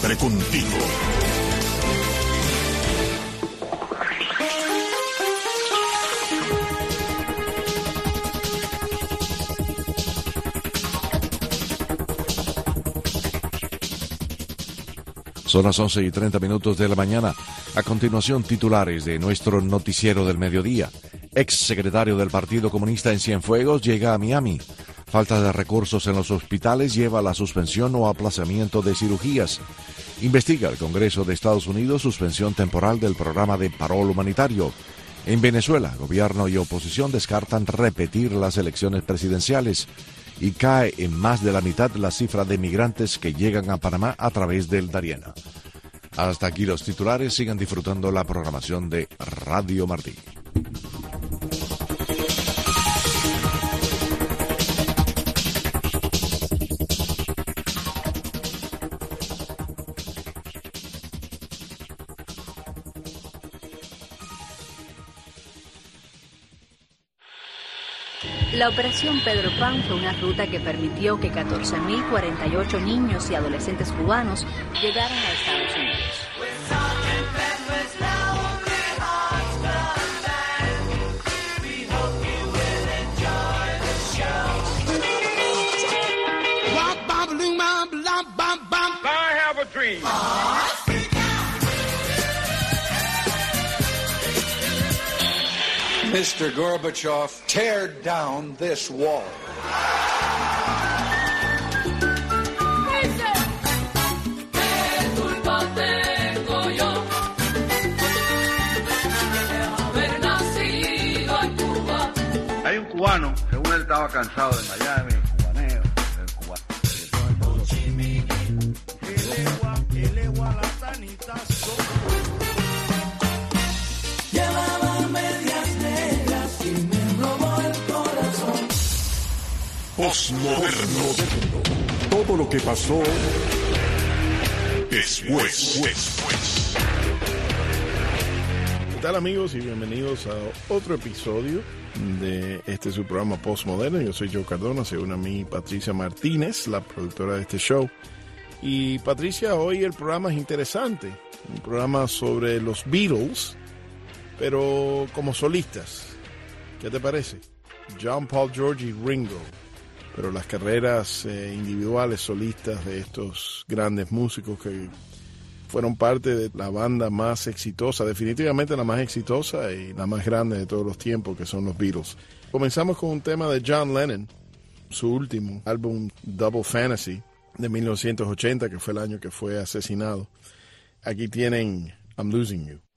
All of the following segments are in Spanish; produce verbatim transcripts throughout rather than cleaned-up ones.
siempre contigo. Son las once y treinta minutos de la mañana. A continuación, titulares de nuestro noticiero del mediodía. Ex secretario del Partido Comunista en Cienfuegos llega a Miami. Falta de recursos en los hospitales lleva a la suspensión o aplazamiento de cirugías. Investiga el Congreso de Estados Unidos suspensión temporal del programa de parol humanitario. En Venezuela, gobierno y oposición descartan repetir las elecciones presidenciales. Y cae en más de la mitad la cifra de migrantes que llegan a Panamá a través del Darién. Hasta aquí los titulares. Sigan disfrutando la programación de Radio Martí. La Operación Pedro Pan fue una ruta que permitió que catorce mil cuarenta y ocho niños y adolescentes cubanos llegaran a Estados Unidos. I have a dream. Mister Gorbachev, tear down this wall. Hay un cubano, según él estaba cansado de Miami, el cubaneo, el cubano. Postmoderno. Todo lo que pasó después. después. ¿Qué tal, amigos? Y bienvenidos a otro episodio de este su programa Postmoderno. Yo soy Joe Cardona, se une a mí Patricia Martínez, la productora de este show. Y Patricia, hoy el programa es interesante. Un programa sobre los Beatles, pero como solistas. ¿Qué te parece? John, Paul, George y Ringo. Pero las carreras eh, individuales, solistas de estos grandes músicos que fueron parte de la banda más exitosa, definitivamente la más exitosa y la más grande de todos los tiempos, que son los Beatles. Comenzamos con un tema de John Lennon, su último álbum Double Fantasy de mil novecientos ochenta, que fue el año que fue asesinado. Aquí tienen I'm Losing You.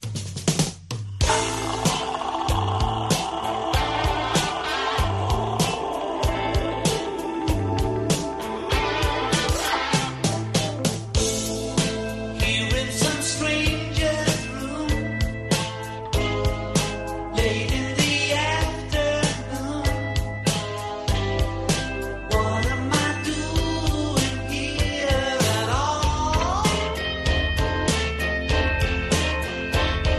All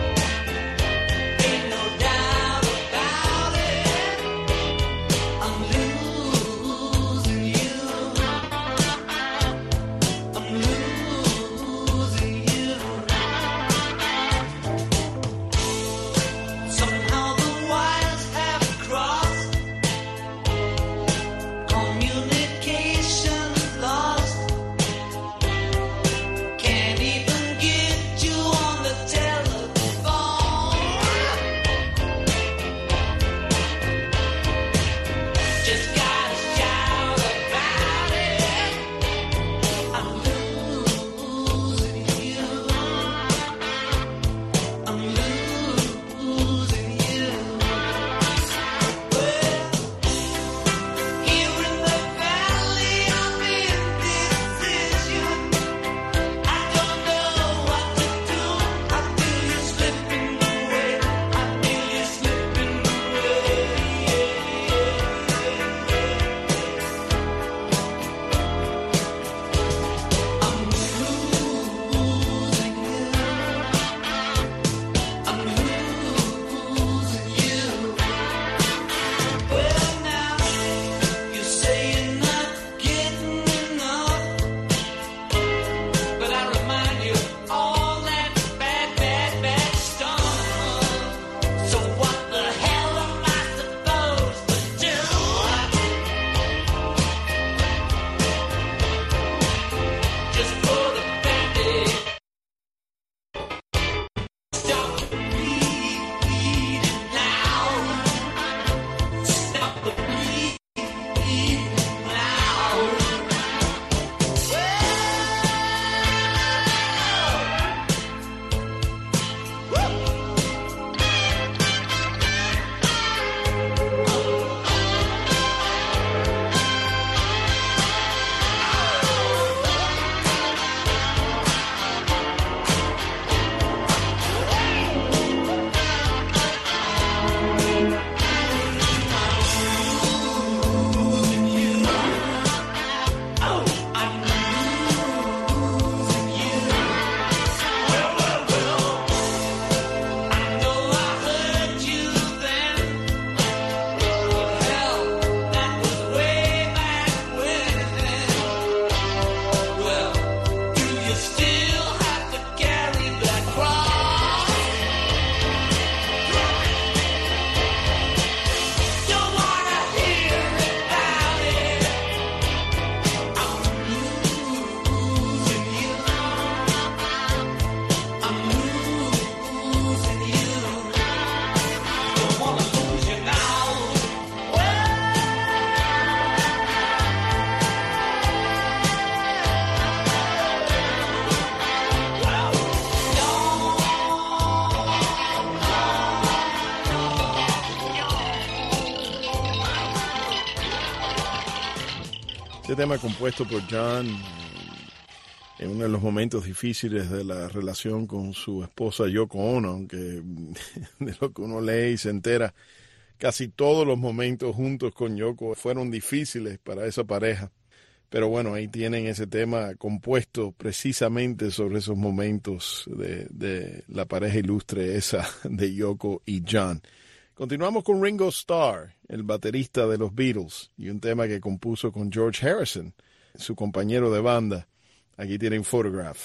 Este tema compuesto por John en uno de los momentos difíciles de la relación con su esposa Yoko Ono, aunque de lo que uno lee y se entera, casi todos los momentos juntos con Yoko fueron difíciles para esa pareja. Pero bueno, ahí tienen ese tema compuesto precisamente sobre esos momentos de, de la pareja ilustre esa de Yoko y John. Continuamos con Ringo Starr, el baterista de los Beatles, y un tema que compuso con George Harrison, su compañero de banda. Aquí tienen Photograph.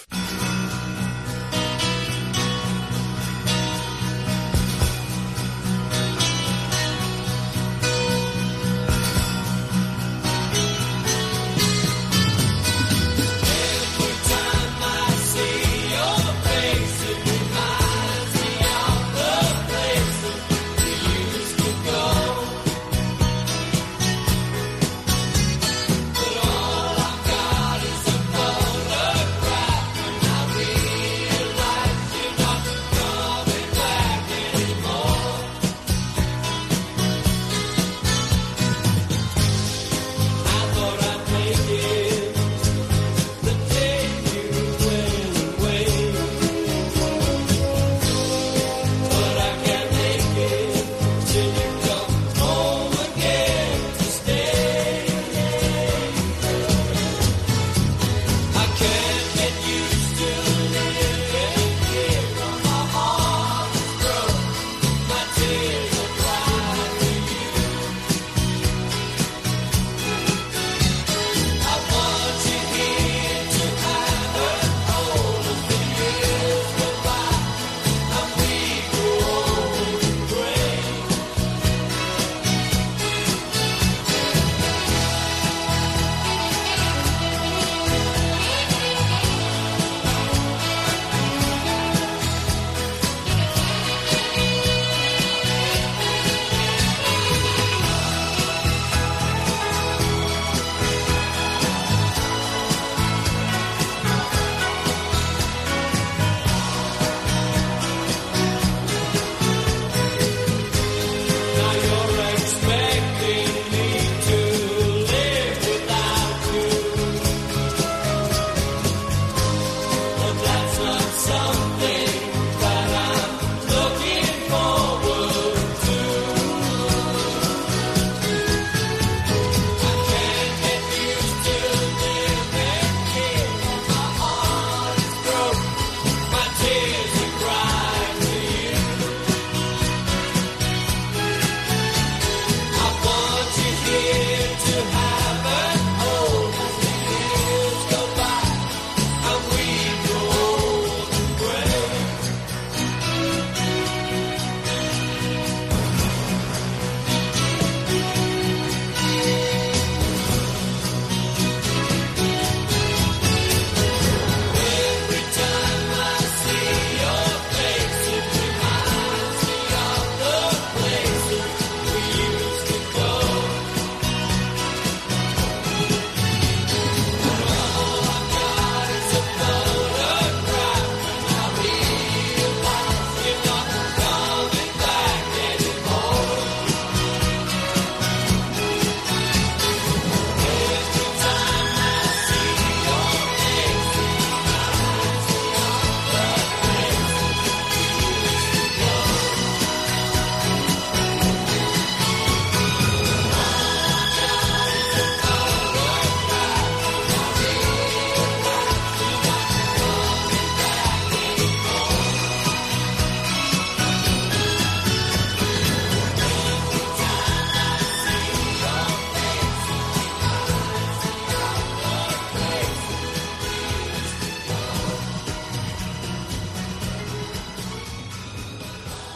But all I've got is a photograph.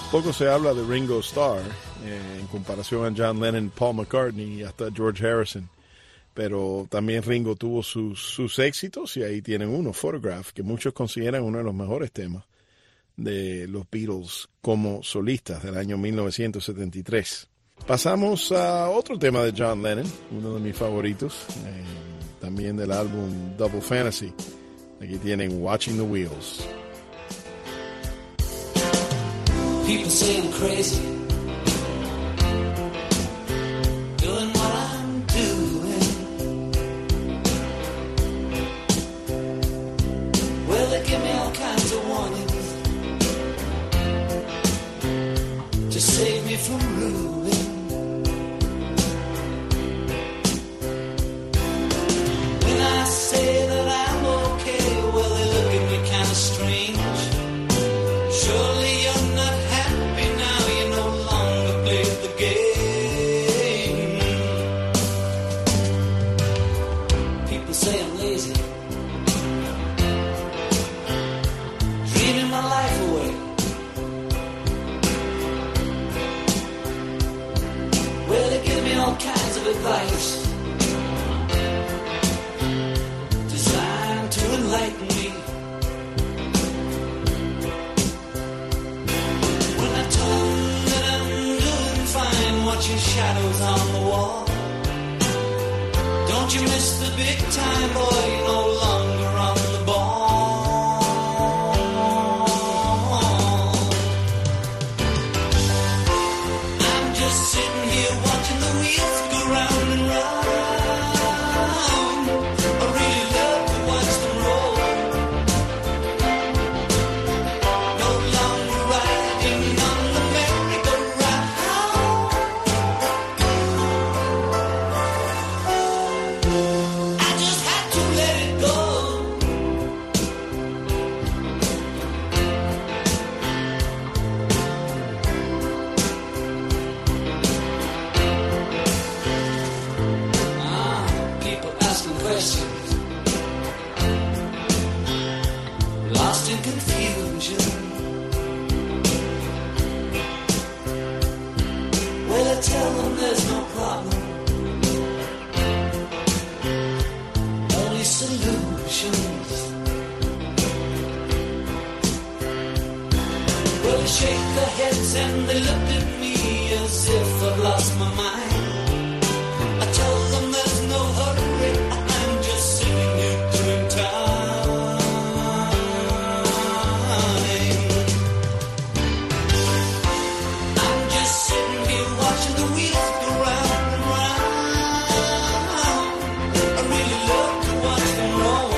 Poco se habla de Ringo Starr eh, en comparación a John Lennon, Paul McCartney y hasta George Harrison. Pero también Ringo tuvo sus, sus éxitos y ahí tienen uno, Photograph, que muchos consideran uno de los mejores temas de los Beatles como solistas del año mil novecientos setenta y tres. Pasamos a otro tema de John Lennon, uno de mis favoritos, eh, también del álbum Double Fantasy. Aquí tienen Watching the Wheels. People say I'm crazy, doing what I'm doing. Well, they give me all kinds of warnings to save me from ruin. When I say that I'm okay, well, they look at me kind of strange. Surely you're not happy now, you no longer play the game. People say I'm lazy, dreaming my life away. Well, they give me all kinds of advice designed to enlighten me. Watching shadows on the wall. Don't you miss the big time, boy? You're no longer on the ball. I'm just sitting here watching the wheels go round and round. I really love to watch them roll. No longer riding on the merry-go-round. Lost in confusion. Well, I tell them there's no problem, only solutions. Well, they shake their heads and they look at me as if I've lost my mind. I tell them there's no hurry, I'm just sitting here doing time. I'm just sitting here watching the wheels go round and round. I really love to watch them roll.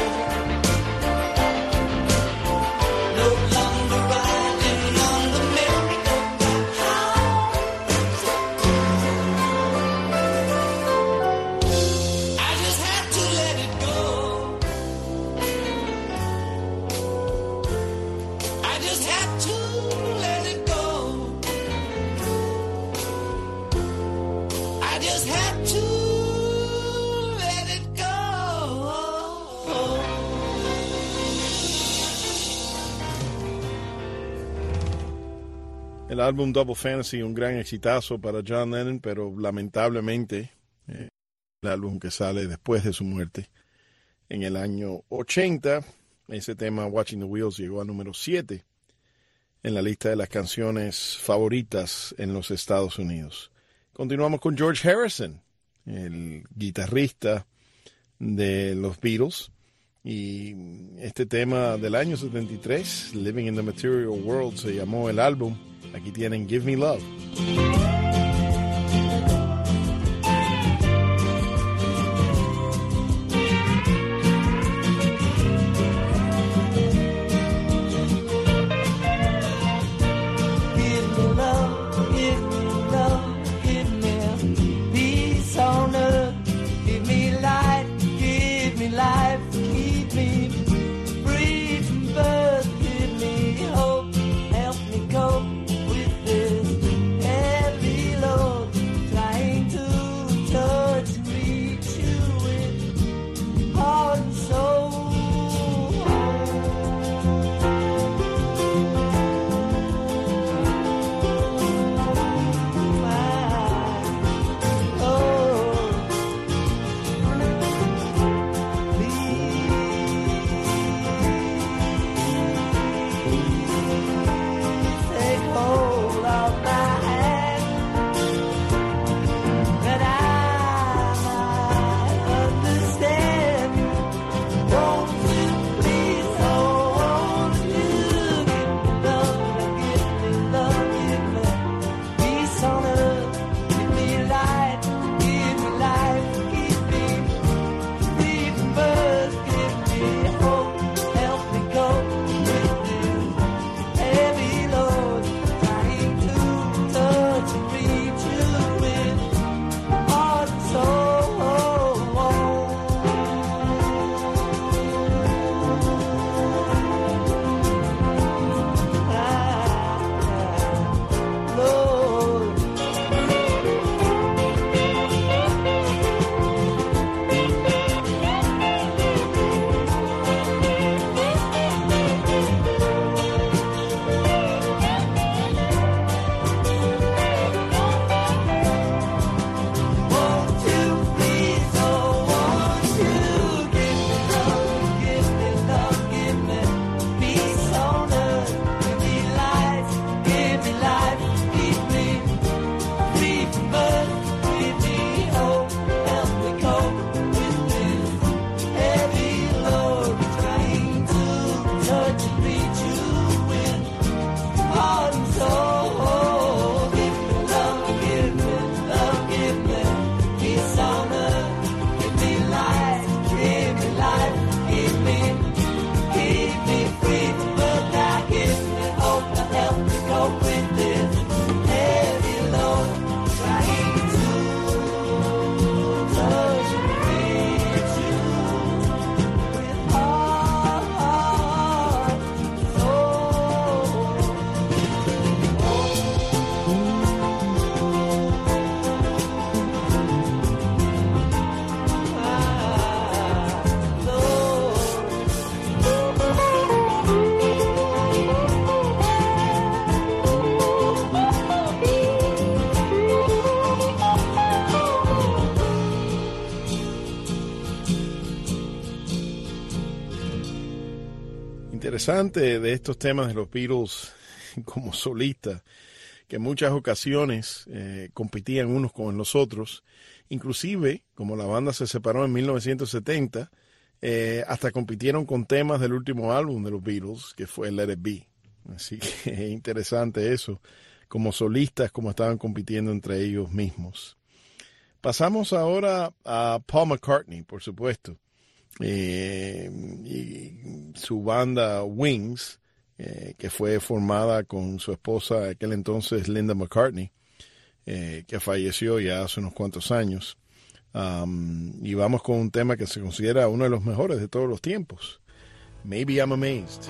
No longer riding on the merry-go-round. I just had to let it go. I just had to let it go. I just had to let it go. El álbum Double Fantasy, un gran exitazo para John Lennon, pero lamentablemente eh, el álbum que sale después de su muerte en el año ochenta, ese tema Watching the Wheels llegó a número siete en la lista de las canciones favoritas en los Estados Unidos. Continuamos con George Harrison, el guitarrista de los Beatles, y este tema del año setenta y tres, Living in the Material World, se llamó el álbum. Aquí tienen Give Me Love. Give me love, give me love, give me peace on earth. Give me light, give me life, keep me free from birth. Give me hope, help me cope with this heavy interesante de estos temas de los Beatles como solistas, que en muchas ocasiones eh, competían unos con los otros, inclusive como la banda se separó en mil novecientos setenta, eh, hasta compitieron con temas del último álbum de los Beatles, que fue Let It Be. Así que es interesante eso, como solistas, como estaban compitiendo entre ellos mismos. Pasamos ahora a Paul McCartney, por supuesto, eh, y su banda Wings, eh, que fue formada con su esposa aquel entonces Linda McCartney, eh, que falleció ya hace unos cuantos años. Um, y vamos con un tema que se considera uno de los mejores de todos los tiempos, Maybe I'm Amazed.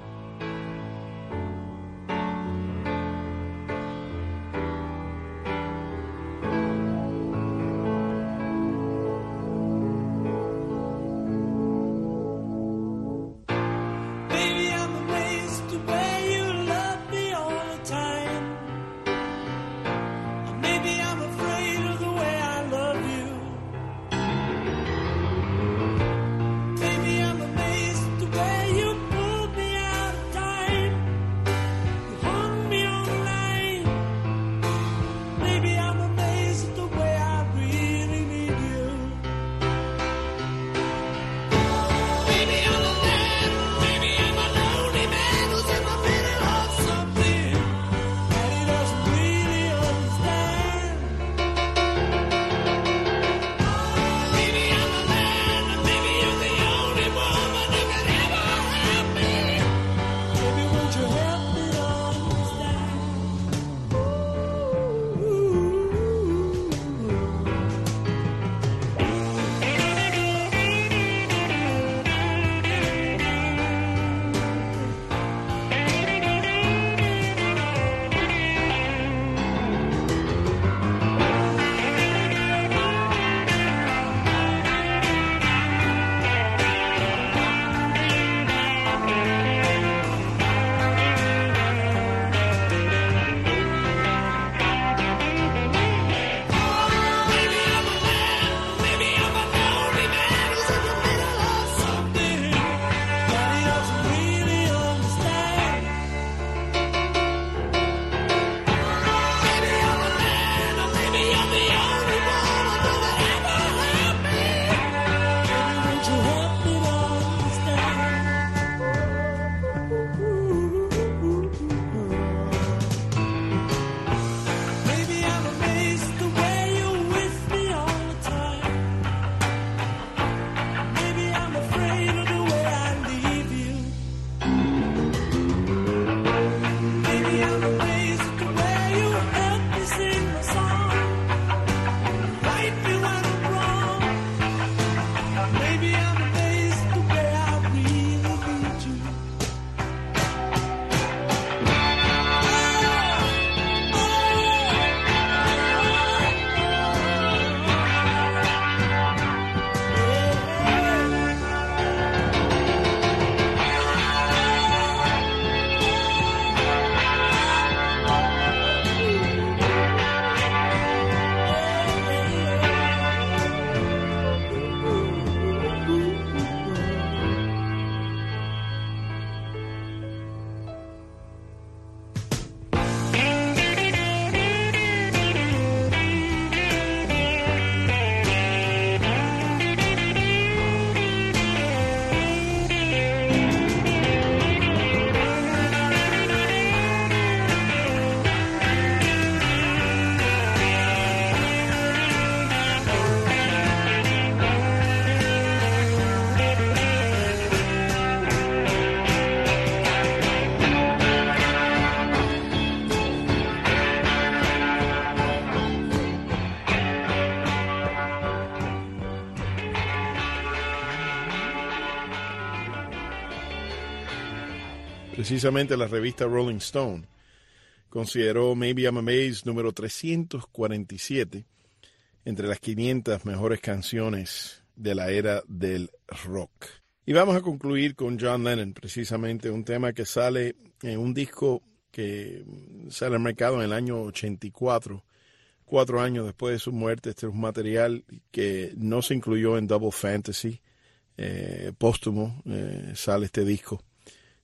Precisamente la revista Rolling Stone consideró Maybe I'm Amazed número trescientos cuarenta y siete entre las quinientas mejores canciones de la era del rock. Y vamos a concluir con John Lennon, precisamente un tema que sale en un disco que sale al mercado en el año ochenta y cuatro, cuatro años después de su muerte. Este es un material que no se incluyó en Double Fantasy, eh, póstumo, eh, sale este disco.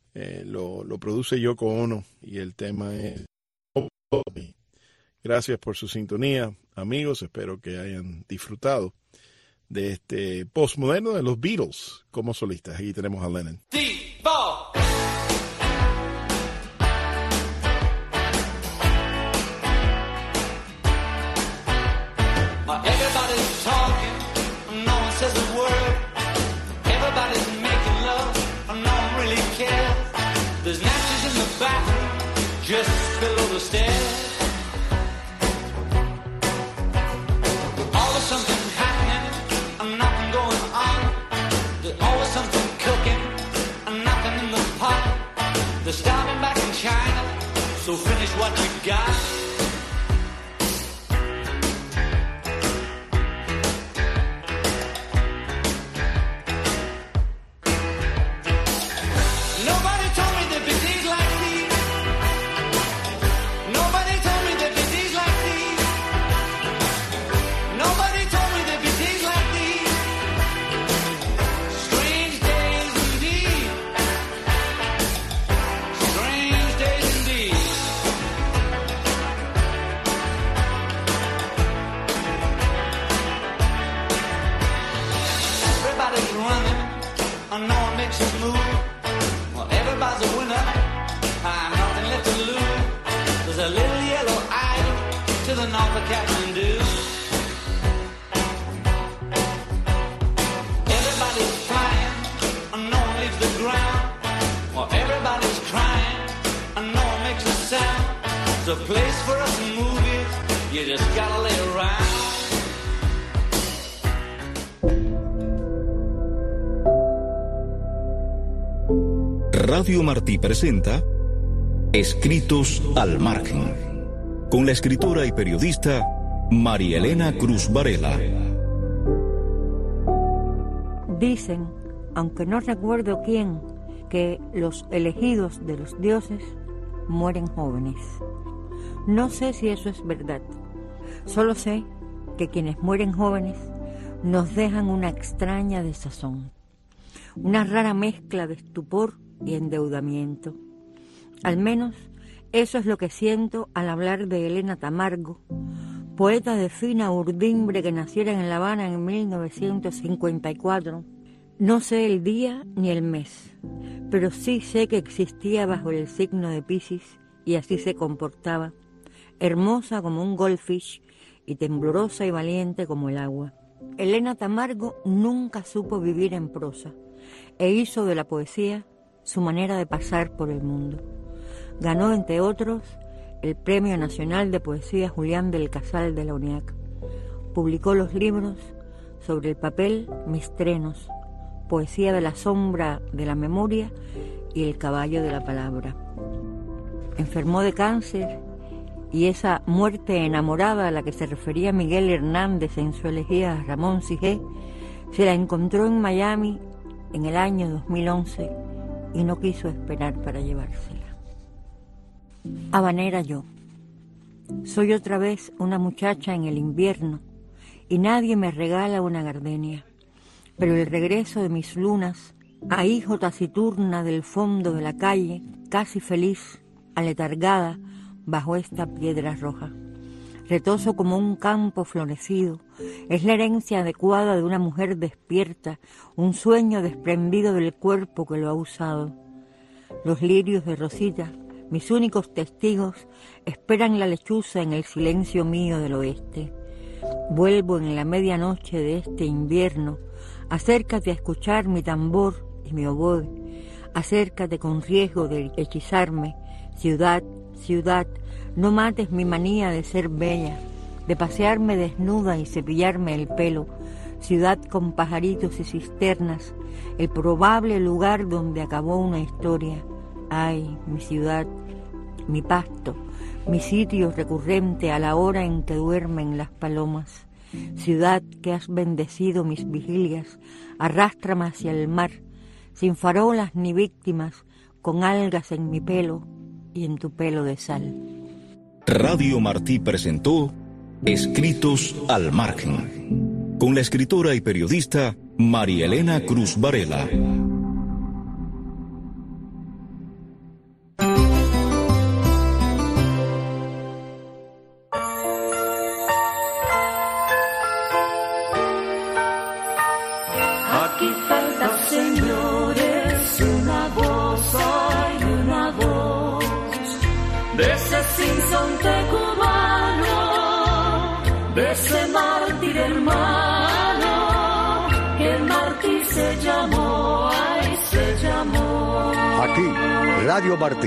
Eh, lo, lo produce Yoko Ono y el tema es... Gracias por su sintonía, amigos. Espero que hayan disfrutado de este postmoderno de los Beatles como solistas. Aquí tenemos a Lennon. Everybody's talking, no one says a word. Everybody's making love, and no one really cares. There's matches in the bathroom, just below the stairs. Always something happening, and nothing going on. There's always something cooking, and nothing in the pot. They're starving back in China, so finish what you got. Radio Martí presenta Escritos al Margen, con la escritora y periodista María Elena Cruz Varela. Dicen, aunque no recuerdo quién, que los elegidos de los dioses mueren jóvenes. No sé si eso es verdad. Solo sé que quienes mueren jóvenes nos dejan una extraña desazón, una rara mezcla de estupor y endeudamiento. Al menos eso es lo que siento al hablar de Elena Tamargo, poeta de fina urdimbre que naciera en La Habana en mil novecientos cincuenta y cuatro. No sé el día ni el mes, pero sí sé que existía bajo el signo de Piscis y así se comportaba, hermosa como un goldfish y temblorosa y valiente como el agua. Elena Tamargo nunca supo vivir en prosa e hizo de la poesía su manera de pasar por el mundo. Ganó, entre otros, el Premio Nacional de Poesía Julián del Casal de la UNIAC. Publicó los libros Sobre el papel, mis trenos, Poesía de la sombra de la memoria y El caballo de la palabra. Enfermó de cáncer y esa muerte enamorada a la que se refería Miguel Hernández en su elegía a Ramón Sigé se la encontró en Miami en el año dos mil once y no quiso esperar para llevársela. Habanera yo. Soy otra vez una muchacha en el invierno y nadie me regala una gardenia, pero el regreso de mis lunas, a hijo taciturna del fondo de la calle, casi feliz, aletargada bajo esta piedra roja. Retoso como un campo florecido, es la herencia adecuada de una mujer despierta, un sueño desprendido del cuerpo que lo ha usado. Los lirios de Rosita, mis únicos testigos, esperan la lechuza en el silencio mío del oeste. Vuelvo en la medianoche de este invierno, acércate a escuchar mi tambor y mi oboe, acércate con riesgo de hechizarme, ciudad, ciudad, no mates mi manía de ser bella, de pasearme desnuda y cepillarme el pelo, ciudad con pajaritos y cisternas, el probable lugar donde acabó una historia. Ay, mi ciudad, mi pasto, mi sitio recurrente a la hora en que duermen las palomas. Ciudad que has bendecido mis vigilias, arrástrame hacia el mar, sin farolas ni víctimas, con algas en mi pelo y en tu pelo de sal. Radio Martí presentó Escritos al Margen, con la escritora y periodista María Elena Cruz Varela. de ese sinsonte cubano, de ese mártir hermano, que Martí se llamó, ay, se llamó. Aquí, Radio Martí.